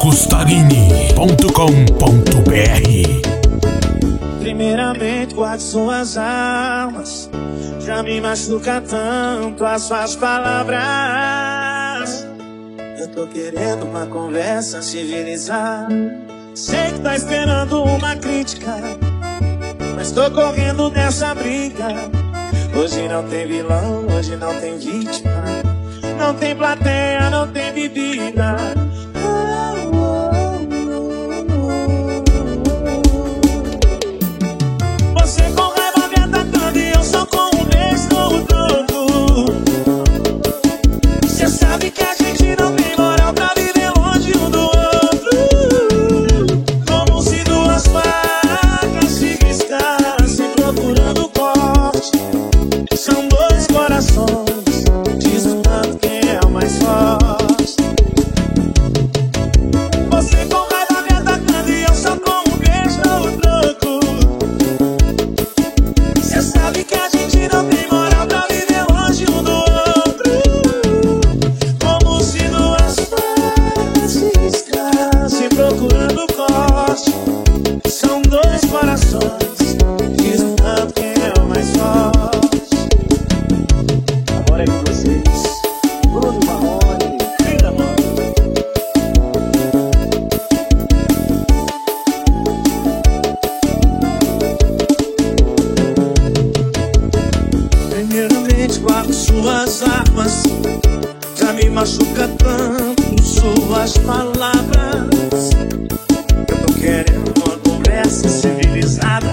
marcostarini.com.br. Primeiramente guarde suas armas, já me machuca tanto as suas palavras. Eu tô querendo uma conversa civilizada. Sei que tá esperando uma crítica, mas tô correndo dessa briga. Hoje não tem vilão, hoje não tem vítima, não tem plateia, não tem bebida. Você com raiva me atacando e eu só com um beijo no troco. Você sabe que a gente não tem moral pra viver longe um do outro. Como se duas facas se riscassem procurando corte. São dois corações disputando quem é o mais forte. Você com raiva me atacando e eu só com um beijo no troco. Você sabe que a gente não tem moral pra viver longe um do outro. Como se duas facas se riscassem procurando corte. São dois corações disputando quem é o mais forte. Agora é com vocês, Bruno Marrone, Vida Mão. Primeiramente guardo suas armas, já me machuca tanto suas palavras. Eu tô querendo uma conversa civilizada.